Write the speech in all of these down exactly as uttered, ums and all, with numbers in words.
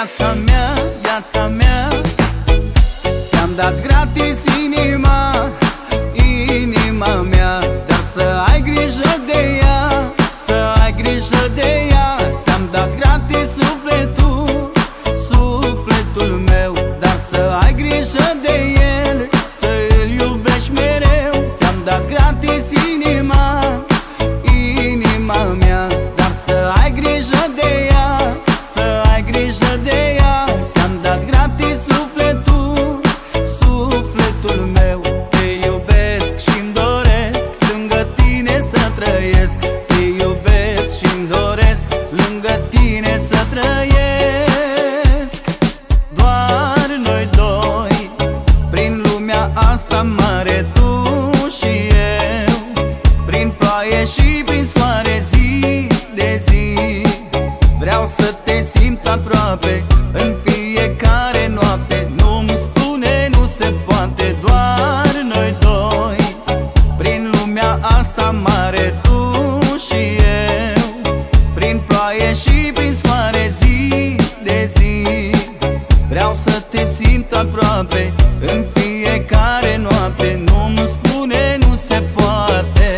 viața mea, viața mea. Ți-am dat gratis inima, inima mea, dar să ai grijă de ea, să ai grijă de ea. Ți-am dat gratis sufletul, sufletul meu, dar să ai grijă de el, să îl iubești mereu. Ți-am dat gratis inima, inima mea, dar să ai grijă de ea, să ai grijă de ea. Ți-am dat gratis sufletul, sufletul meu. Te iubesc și-mi doresc lângă tine să trăiesc. Te iubesc și-mi doresc lângă tine să trăiesc. Doar noi doi prin lumea asta mare, tu și eu, prin ploaie și prin soare, zi de zi. Vreau să te simt aproape în fiecare noapte. Nu-mi spune, nu se poate. Doar noi doi prin lumea asta mare, tu și eu, prin ploaie și prin soare, zi de zi. Vreau să te simt aproape în fiecare noapte. Nu-mi spune, nu se poate.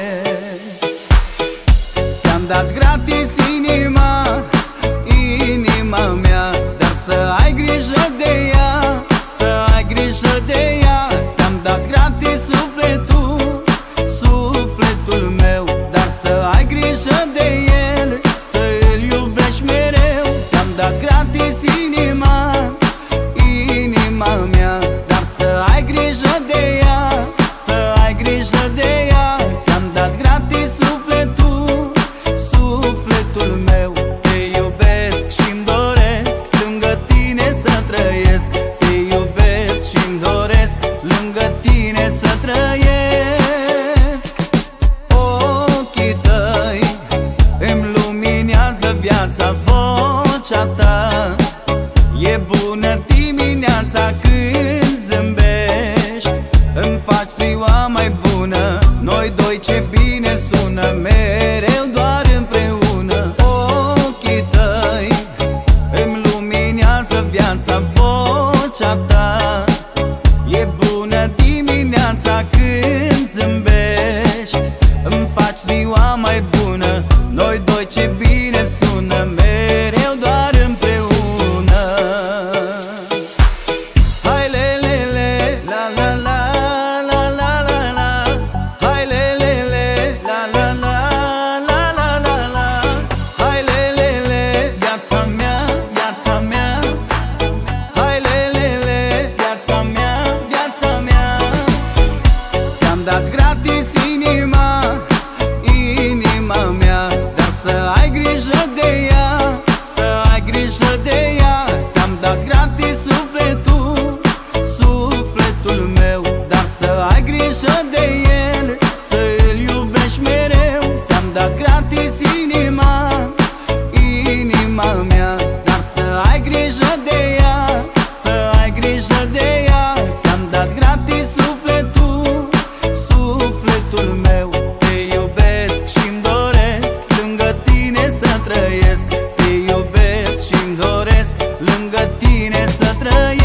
Ți-am dat gratis inima, inima mea, dar să ai grijă de ea, să ai grijă de ea. Ți-am dat gratis sufletul, sufletul meu, dar să ai grijă de el, să îl iubești mereu. Ți-am dat gratis inima, inima mea, dar să ai grijă de ea, să ai grijă de ea. Ți-am dat gratis sufletul, sufletul meu. Te iubesc și-mi doresc lângă tine să trăiesc. Te iubesc și-mi doresc lângă tine să trăiesc. Ochii tăi îmi luminează viața, vocea ta e bună dimineața când zâmbești. Îmi faci ziua mai bună, noi doi ce bine sună, mereu doar împreună. Ochii tăi îmi luminează viața, vocea ta e bună dimineața când zâmbești. Îmi faci ziua mai bună, noi doi ce bine sună, mereu doar împreună. Hai lelele, la la la, la la la la. Hai lelele, la la la, la la la la. Hai lelele, viața mea, viața mea. Hai lelele, viața mea, viața mea. Ți-am dat gratis inima, inima mea, dar să ai grijă de ea, să ai grijă de ea. Ți-am dat gratis sufletul, sufletul meu, dar să ai grijă de el, să îl iubești mereu. Ți-am dat gratis inima, inima mea, dar să ai grijă de ea, să ai grijă de ea. Ți-am dat gratis sufletul, sufletul meu. Te iubesc și-mi doresc lângă tine să trăiesc. Te iubesc și-mi doresc lângă tine să trăiesc.